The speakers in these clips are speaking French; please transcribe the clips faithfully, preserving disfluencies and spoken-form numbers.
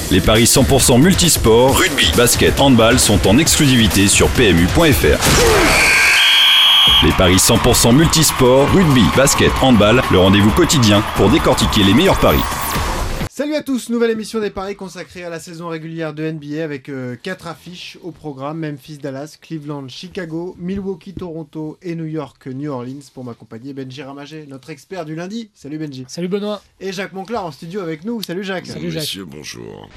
Les paris cent pour cent multisport, rugby, basket, handball sont en exclusivité sur P M U point F R. Les paris cent pour cent multisport, rugby, basket, handball, le rendez-vous quotidien pour décortiquer les meilleurs paris. Salut à tous, nouvelle émission des paris consacrée à la saison régulière de N B A avec euh, quatre affiches au programme: Memphis, Dallas, Cleveland, Chicago, Milwaukee, Toronto et New York, New Orleans. Pour m'accompagner, Benji Ramagé, notre expert du lundi. Salut Benji. Salut Benoît. Et Jacques Monclar en studio avec nous. Salut Jacques. Salut Jacques. Messieurs, bonjour.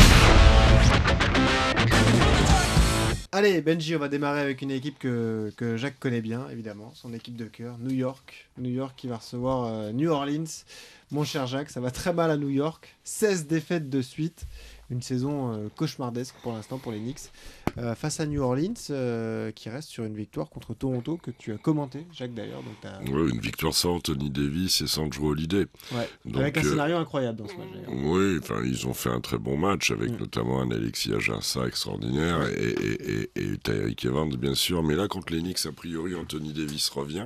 Allez Benji, on va démarrer avec une équipe que, que Jacques connaît bien, évidemment, son équipe de cœur, New York. New York qui va recevoir euh, New Orleans. Mon cher Jacques, ça va très mal à New York. seize défaites de suite. Une saison euh, cauchemardesque pour l'instant pour les Knicks. Euh, face à New Orleans, euh, qui reste sur une victoire contre Toronto que tu as commenté, Jacques d'ailleurs. Donc t'as... Ouais, une victoire sans Anthony Davis et sans Drew Holiday. Ouais, donc, avec un euh, scénario incroyable dans ce match d'ailleurs. Oui, enfin, ils ont fait un très bon match avec Mm. notamment un Alexis Aginsa extraordinaire et, et, et, et Tyreek Evans, bien sûr. Mais là, contre les Knicks, a priori, Anthony Davis revient.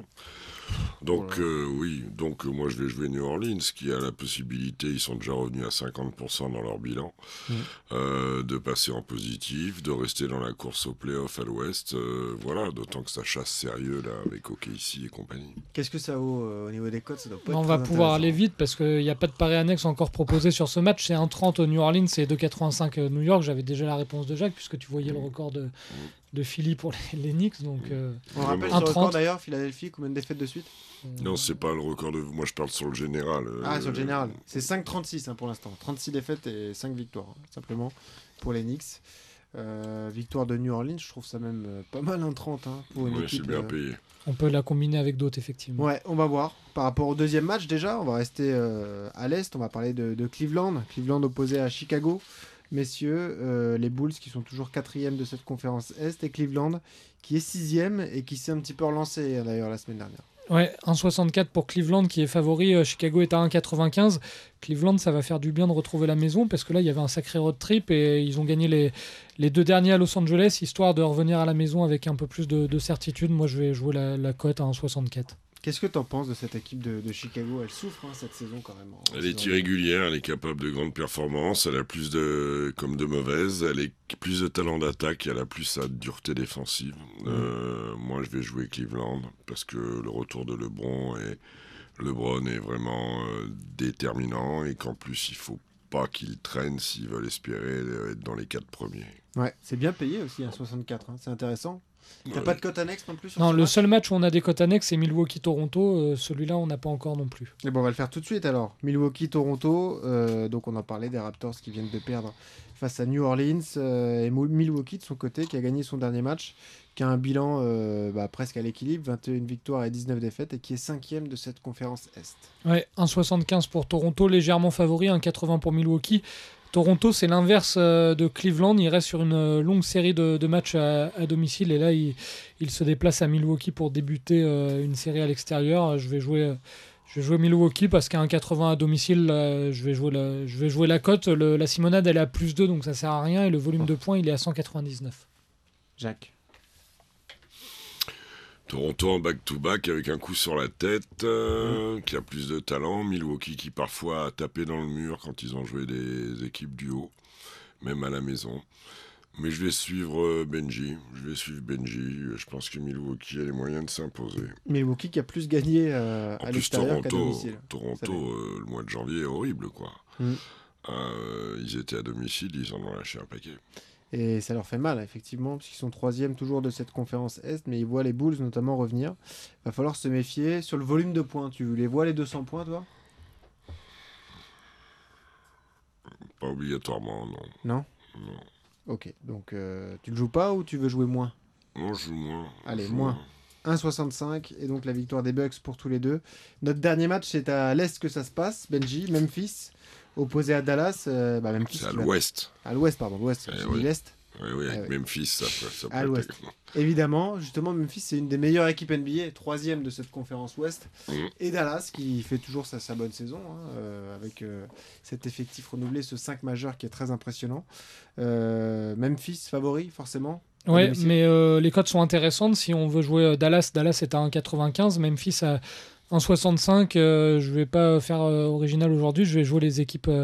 Donc, Voilà. euh, oui, donc euh, moi je vais jouer New Orleans qui a la possibilité, ils sont déjà revenus à cinquante pour cent dans leur bilan, Mm. euh, de passer en positif, de rester dans la course au play-off à l'ouest. Euh, voilà, d'autant que ça chasse sérieux là avec O K C et compagnie. Qu'est-ce que ça vaut euh, au niveau des cotes? Ça doit pas On être va très pouvoir intéressant. aller vite parce qu'il n'y a pas de pari annexe encore proposé sur ce match. C'est un trente New Orleans et deux quatre-vingt-cinq New York. J'avais déjà la réponse de Jacques puisque tu voyais le record de, de Philly pour les, les Knicks. Donc, euh, On rappelle un ce record trente. d'ailleurs, Philadelphie, combien de défaites de suite? Non, c'est pas le record de... Moi, je parle sur le général. euh, Ah, sur le général. C'est cinq trente-six hein, pour l'instant. trente-six défaites et cinq victoires, hein, simplement, pour les Knicks. Euh, victoire de New Orleans, je trouve ça même euh, pas mal un trente hein, pour une Ouais, équipe. c'est bien euh, payé. on peut la combiner avec d'autres, effectivement. Ouais, on va voir. Par rapport au deuxième match, déjà, on va rester euh, à l'Est. On va parler de, de Cleveland. Cleveland opposé à Chicago. Messieurs, euh, les Bulls qui sont toujours quatrième de cette conférence Est et Cleveland qui est sixième et qui s'est un petit peu relancé hein, d'ailleurs la semaine dernière. Ouais, un soixante-quatre pour Cleveland qui est favori. Euh, Chicago est à un quatre-vingt-quinze. Cleveland, ça va faire du bien de retrouver la maison parce que là, il y avait un sacré road trip et ils ont gagné les, les deux derniers à Los Angeles histoire de revenir à la maison avec un peu plus de, de certitude. Moi, je vais jouer la, la cote à un soixante-quatre. Qu'est-ce que tu en penses de cette équipe de, de Chicago? Elle souffre hein, cette saison quand même. en Elle est saison. irrégulière, elle est capable de grandes performances, elle a plus de comme de mauvaises, elle a plus de talent d'attaque, elle a plus sa dureté défensive. Euh, moi, je vais jouer Cleveland parce que le retour de LeBron et LeBron est vraiment euh, déterminant et qu'en plus, il faut pas qu'il traîne s'ils veulent espérer euh, être dans les quatre premiers. Ouais, c'est bien payé aussi, un soixante-quatre. Hein, c'est intéressant. T'as Ouais. pas de cote annexe non plus sur Non, ce le match seul match où on a des cotes annexes, c'est Milwaukee-Toronto. Euh, celui-là, on n'a pas encore non plus. Et bon, on va le faire tout de suite alors. Milwaukee-Toronto, euh, donc on en parlait des Raptors qui viennent de perdre face à New Orleans euh, et Mo- Milwaukee de son côté qui a gagné son dernier match, qui a un bilan euh, bah, presque à l'équilibre, vingt et une victoires et dix-neuf défaites et qui est cinquième de cette conférence Est. Ouais, un soixante-quinze pour Toronto, légèrement favori, un quatre-vingts pour Milwaukee. Toronto, c'est l'inverse euh, de Cleveland. Il reste sur une euh, longue série de, de matchs à, à domicile et là, il, il se déplace à Milwaukee pour débuter euh, une série à l'extérieur. Je vais jouer, euh, je vais jouer Milwaukee parce qu'à un quatre-vingts à domicile, euh, je vais jouer la, je vais jouer la cote. Le- la Simonade, elle est à plus deux, donc ça sert à rien et le volume de points, il est à cent quatre-vingt-dix-neuf. Jacques. Toronto en back-to-back avec un coup sur la tête, euh, qui a plus de talent. Milwaukee qui parfois a tapé dans le mur quand ils ont joué des équipes du haut, même à la maison. Mais je vais suivre euh, Benji. Je vais suivre Benji. Je pense que Milwaukee a les moyens de s'imposer. Milwaukee qui a plus gagné euh, En à plus, l'extérieur qu'à Toronto, domicile. Toronto Ça l'est. euh, le mois de janvier est horrible, quoi. Mm. Euh, ils étaient à domicile, ils en ont lâché un paquet. Et ça leur fait mal, effectivement, parce qu'ils sont troisième toujours de cette conférence Est, mais ils voient les Bulls notamment revenir. Va falloir se méfier. Sur le volume de points, tu les vois les deux cents points, toi? Pas obligatoirement, non. Non? Non. Ok, donc euh, tu le joues pas ou tu veux jouer moins? Moi, je joue moins. Allez, Je joue moins. un virgule soixante-cinq et donc la victoire des Bucks pour tous les deux. Notre dernier match, c'est à l'Est que ça se passe, Benji, Memphis, opposé à Dallas. euh, bah Memphis C'est à qui va- l'ouest. À l'Ouest, pardon, l'Ouest, Eh j'ai oui. dit l'Est. Oui, oui, avec Ah ouais. Memphis, ça peut, ça peut À être l'ouest. également. Évidemment, justement, Memphis, c'est une des meilleures équipes N B A, troisième de cette conférence Ouest. Mhm. Et Dallas, qui fait toujours sa, sa bonne saison, hein, euh, avec euh, cet effectif renouvelé, ce cinq majeur qui est très impressionnant. Euh, Memphis, favori, forcément. à Ouais, domicile. mais euh, les cotes sont intéressantes. Si on veut jouer euh, Dallas, Dallas est à un quatre-vingt-quinze, Memphis à un virgule soixante-cinq. Euh, je vais pas faire euh, original aujourd'hui. Je vais jouer les équipes euh,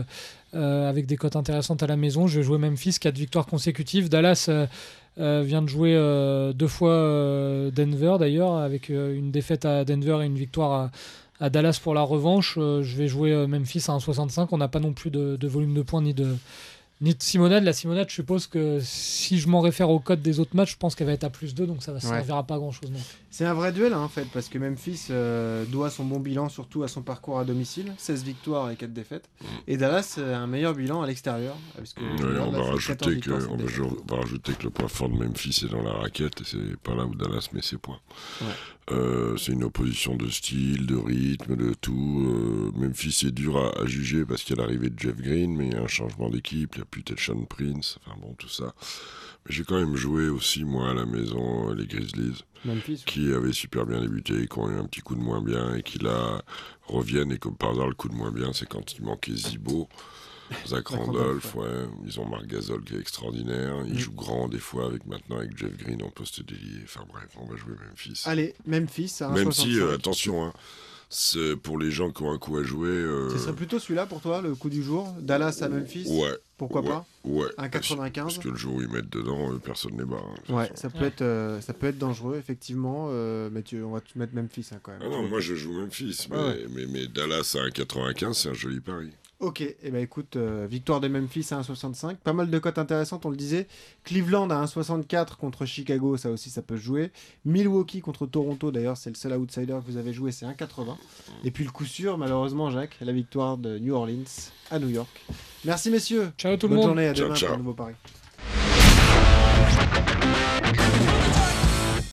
euh, avec des cotes intéressantes à la maison. Je vais jouer Memphis, quatre victoires consécutives. Dallas euh, euh, vient de jouer euh, deux fois euh, Denver d'ailleurs, avec euh, une défaite à Denver et une victoire à, à Dallas pour la revanche. Euh, je vais jouer euh, Memphis à un virgule soixante-cinq. On n'a pas non plus de, de volume de points ni de... Ni de Simonade. La Simonade, je suppose que si je m'en réfère au code des autres matchs, je pense qu'elle va être à plus deux, donc ça ne ouais. servira pas à grand chose. Non. C'est un vrai duel hein, en fait, parce que Memphis euh, doit son bon bilan surtout à son parcours à domicile, seize victoires et quatre défaites, et Dallas a un meilleur bilan à l'extérieur. Parce que, ouais, on, va rajouter que, on, va, on va rajouter que le point fort de Memphis est dans la raquette, et c'est pas là où Dallas met ses points. Ouais. Euh, c'est une opposition de style, de rythme, de tout. Euh, Memphis est dur à, à juger parce qu'il y a l'arrivée de Jeff Green, mais il y a un changement d'équipe, il n'y a plus Tayshaun Prince, enfin bon, tout ça. Mais j'ai quand même joué aussi, moi, à la maison, les Grizzlies, Memphis, qui ouais. avaient super bien débuté, qui ont eu un petit coup de moins bien, et qui là reviennent, et comme par hasard, le coup de moins bien, c'est quand il manquait Zibo. Zach Randolph, ouais. ouais. Ils ont Marc Gasol qui est extraordinaire. Ils mmh. jouent grand des fois avec maintenant avec Jeff Green en poste délié. Enfin bref, on va jouer Memphis. Allez, Memphis, à un Même soixante-cinq. si, euh, attention, hein, c'est pour les gens qui ont un coup à jouer. Euh... Ce serait plutôt celui-là pour toi, le coup du jour. Dallas à Memphis. Ouais. Pourquoi ouais, pas ouais. un quatre-vingt-quinze. Parce que le jour où ils mettent dedans, euh, personne n'est bas. Hein, ouais, ça peut, ouais. Être, euh, ça peut être dangereux, effectivement. Euh, mais tu, on va te mettre Memphis hein, quand même. Ah non, moi je joue Memphis. Mais, ouais. mais, mais Dallas à un quatre-vingt-quinze, c'est un joli pari. Ok, et eh ben écoute, euh, victoire de Memphis à un virgule soixante-cinq, pas mal de cotes intéressantes, on le disait. Cleveland à un virgule soixante-quatre contre Chicago, ça aussi ça peut se jouer. Milwaukee contre Toronto, d'ailleurs c'est le seul outsider que vous avez joué, c'est un virgule quatre-vingts. Et puis le coup sûr, malheureusement Jacques, la victoire de New Orleans à New York. Merci messieurs. Ciao tout le monde. Bonne journée, à ciao, demain ciao. pour un nouveau pari.